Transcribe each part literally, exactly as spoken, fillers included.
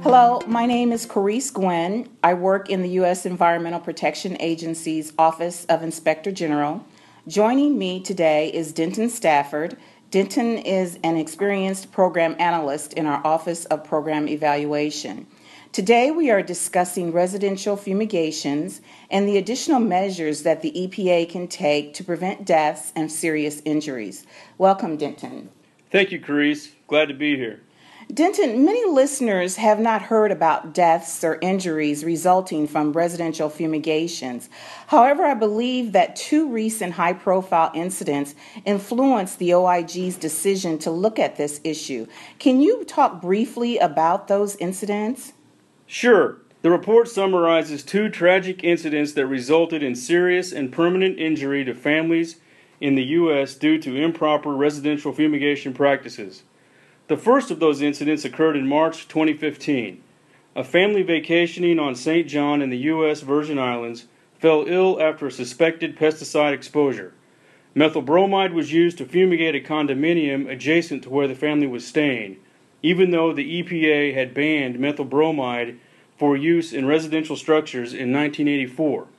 Hello, my name is Carice Gwen. I work in the U S Environmental Protection Agency's Office of Inspector General. Joining me today is Denton Stafford. Denton is an experienced program analyst in our Office of Program Evaluation. Today we are discussing residential fumigations and the additional measures that the E P A can take to prevent deaths and serious injuries. Welcome, Denton. Thank you, Carice. Glad to be here. Denton, many listeners have not heard about deaths or injuries resulting from residential fumigations. However, I believe that two recent high-profile incidents influenced the O I G's decision to look at this issue. Can you talk briefly about those incidents? Sure. The report summarizes two tragic incidents that resulted in serious and permanent injury to families in the U S due to improper residential fumigation practices. The first of those incidents occurred in March twenty fifteen. A family vacationing on Saint John in the U S Virgin Islands fell ill after a suspected pesticide exposure. Methylbromide was used to fumigate a condominium adjacent to where the family was staying, even though the E P A had banned methylbromide for use in residential structures in nineteen eighty-four.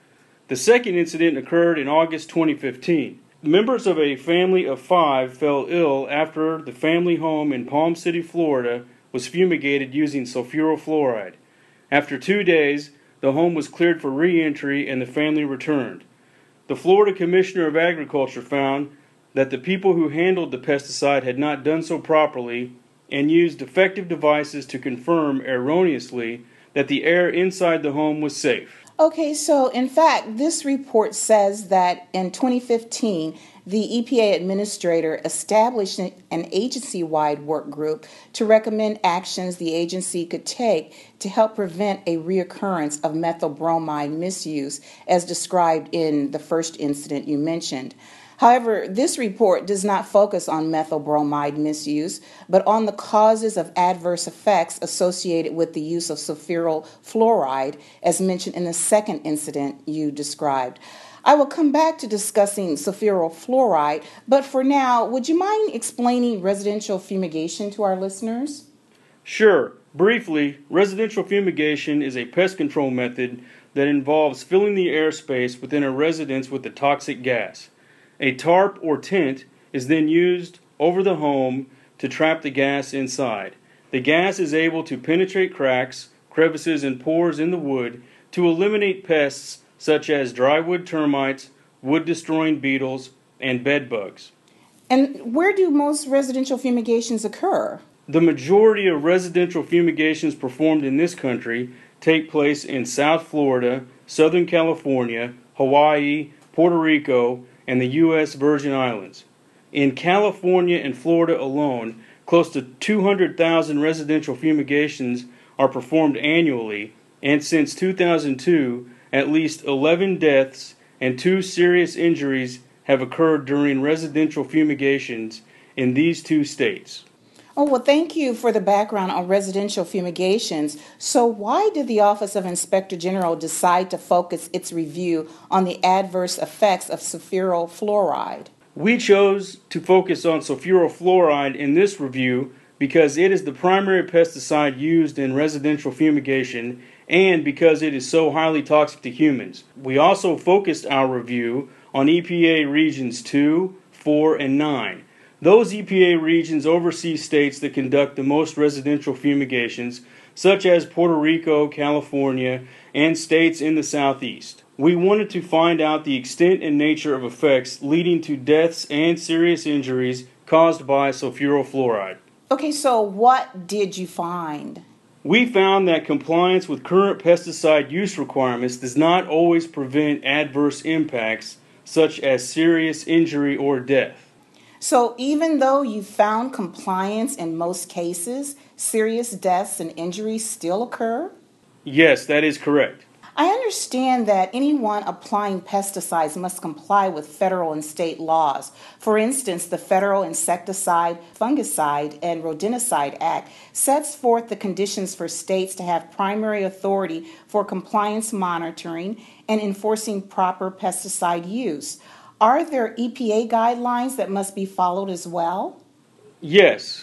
The second incident occurred in August twenty fifteen. Members of a family of five fell ill after the family home in Palm City, Florida was fumigated using sulfurofluoride. After two days, the home was cleared for re-entry and the family returned. The Florida Commissioner of Agriculture found that the people who handled the pesticide had not done so properly and used defective devices to confirm erroneously that the air inside the home was safe. Okay, so in fact, this report says that in twenty fifteen, the E P A administrator established an agency-wide work group to recommend actions the agency could take to help prevent a reoccurrence of methylbromide misuse, as described in the first incident you mentioned. However, this report does not focus on methylbromide misuse, but on the causes of adverse effects associated with the use of sulfuryl fluoride, as mentioned in the second incident you described. I will come back to discussing sulfuryl fluoride, but for now, would you mind explaining residential fumigation to our listeners? Sure. Briefly, residential fumigation is a pest control method that involves filling the airspace within a residence with a toxic gas. A tarp or tent is then used over the home to trap the gas inside. The gas is able to penetrate cracks, crevices, and pores in the wood to eliminate pests such as drywood termites, wood-destroying beetles, and bed bugs. And where do most residential fumigations occur? The majority of residential fumigations performed in this country take place in South Florida, Southern California, Hawaii, Puerto Rico, and the U S Virgin Islands. In California and Florida alone, close to two hundred thousand residential fumigations are performed annually, and since two thousand two, at least eleven deaths and two serious injuries have occurred during residential fumigations in these two states. Oh, well, thank you for the background on residential fumigations. So why did the Office of Inspector General decide to focus its review on the adverse effects of sulfuryl fluoride? We chose to focus on sulfurofluoride in this review because it is the primary pesticide used in residential fumigation and because it is so highly toxic to humans. We also focused our review on E P A Regions two, four, and nine. Those E P A regions oversee states that conduct the most residential fumigations, such as Puerto Rico, California, and states in the Southeast. We wanted to find out the extent and nature of effects leading to deaths and serious injuries caused by sulfurofluoride. Okay, so what did you find? We found that compliance with current pesticide use requirements does not always prevent adverse impacts, such as serious injury or death. So even though you found compliance in most cases, serious deaths and injuries still occur? Yes, that is correct. I understand that anyone applying pesticides must comply with federal and state laws. For instance, the Federal Insecticide, Fungicide, and Rodenticide Act sets forth the conditions for states to have primary authority for compliance monitoring and enforcing proper pesticide use. Are there E P A guidelines that must be followed as well? Yes.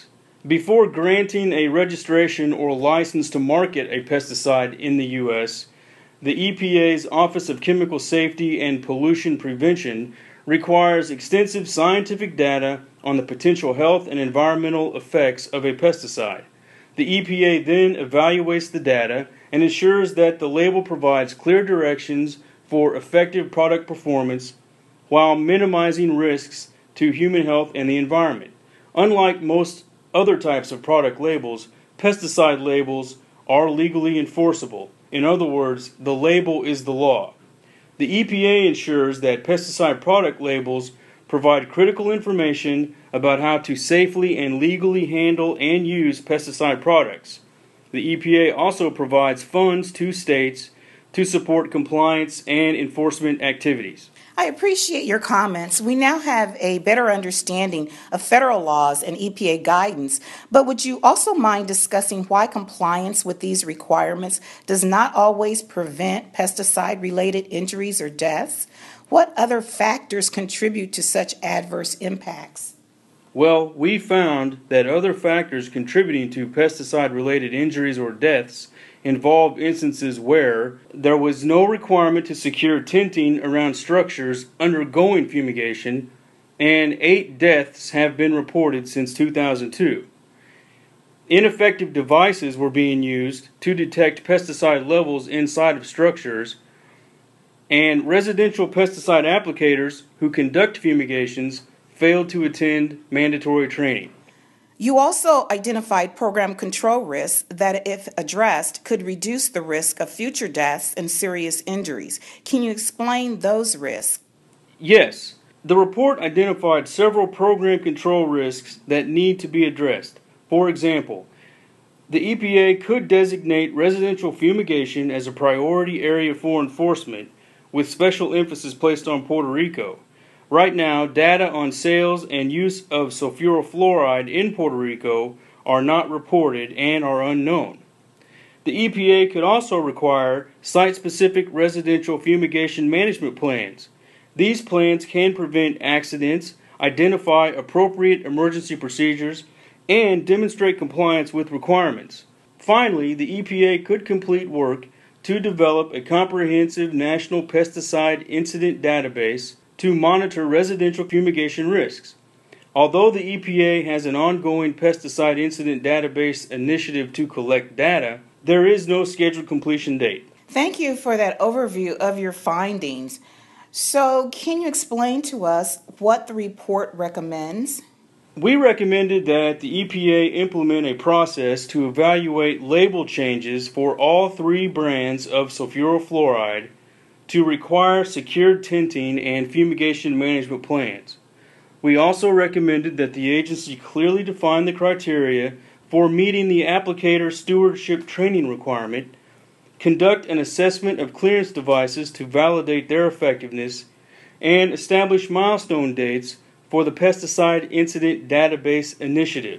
Before granting a registration or license to market a pesticide in the U S, the E P A's Office of Chemical Safety and Pollution Prevention requires extensive scientific data on the potential health and environmental effects of a pesticide. The E P A then evaluates the data and ensures that the label provides clear directions for effective product performance while minimizing risks to human health and the environment. Unlike most other types of product labels, pesticide labels are legally enforceable. In other words, the label is the law. The E P A ensures that pesticide product labels provide critical information about how to safely and legally handle and use pesticide products. The E P A also provides funds to states to support compliance and enforcement activities. I appreciate your comments. We now have a better understanding of federal laws and E P A guidance, but would you also mind discussing why compliance with these requirements does not always prevent pesticide-related injuries or deaths? What other factors contribute to such adverse impacts? Well, we found that other factors contributing to pesticide-related injuries or deaths involved instances where there was no requirement to secure tinting around structures undergoing fumigation, and eight deaths have been reported since two thousand two. Ineffective devices were being used to detect pesticide levels inside of structures, and residential pesticide applicators who conduct fumigations failed to attend mandatory training. You also identified program control risks that, if addressed, could reduce the risk of future deaths and serious injuries. Can you explain those risks? Yes. The report identified several program control risks that need to be addressed. For example, the E P A could designate residential fumigation as a priority area for enforcement, with special emphasis placed on Puerto Rico. Right now, data on sales and use of sulfurofluoride in Puerto Rico are not reported and are unknown. The E P A could also require site-specific residential fumigation management plans. These plans can prevent accidents, identify appropriate emergency procedures, and demonstrate compliance with requirements. Finally, the E P A could complete work to develop a comprehensive national pesticide incident database to monitor residential fumigation risks. Although the E P A has an ongoing pesticide incident database initiative to collect data, there is no scheduled completion date. Thank you for that overview of your findings. So, can you explain to us what the report recommends? We recommended that the E P A implement a process to evaluate label changes for all three brands of sulfurofluoride to require secured tinting and fumigation management plans. We also recommended that the agency clearly define the criteria for meeting the applicator stewardship training requirement, conduct an assessment of clearance devices to validate their effectiveness, and establish milestone dates for the Pesticide Incident Database Initiative.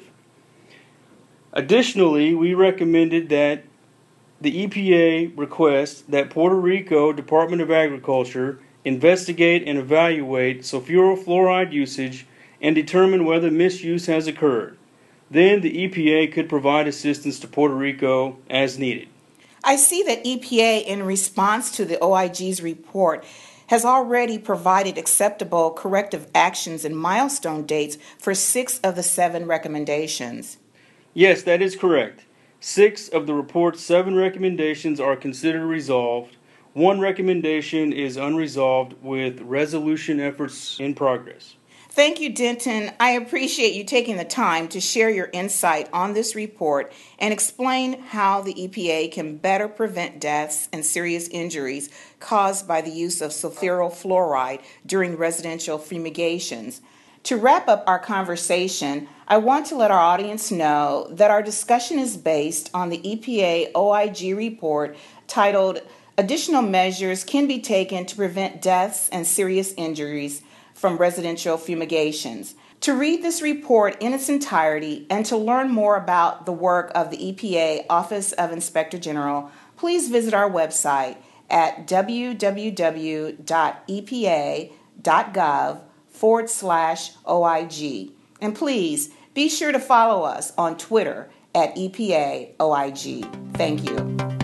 Additionally, we recommended that the E P A requests that Puerto Rico Department of Agriculture investigate and evaluate sulfurofluoride usage and determine whether misuse has occurred. Then the E P A could provide assistance to Puerto Rico as needed. I see that E P A, in response to the O I G's report, has already provided acceptable corrective actions and milestone dates for six of the seven recommendations. Yes, that is correct. Six of the report's seven recommendations are considered resolved. One recommendation is unresolved, with resolution efforts in progress. Thank you, Denton. I appreciate you taking the time to share your insight on this report and explain how the E P A can better prevent deaths and serious injuries caused by the use of sulfurofluoride during residential fumigations. To wrap up our conversation, I want to let our audience know that our discussion is based on the E P A O I G report titled Additional Measures Can Be Taken to Prevent Deaths and Serious Injuries from Residential Fumigations. To read this report in its entirety and to learn more about the work of the E P A Office of Inspector General, please visit our website at www.epa.gov forward slash OIG. And please Be sure to follow us on Twitter at E P A O I G. Thank you.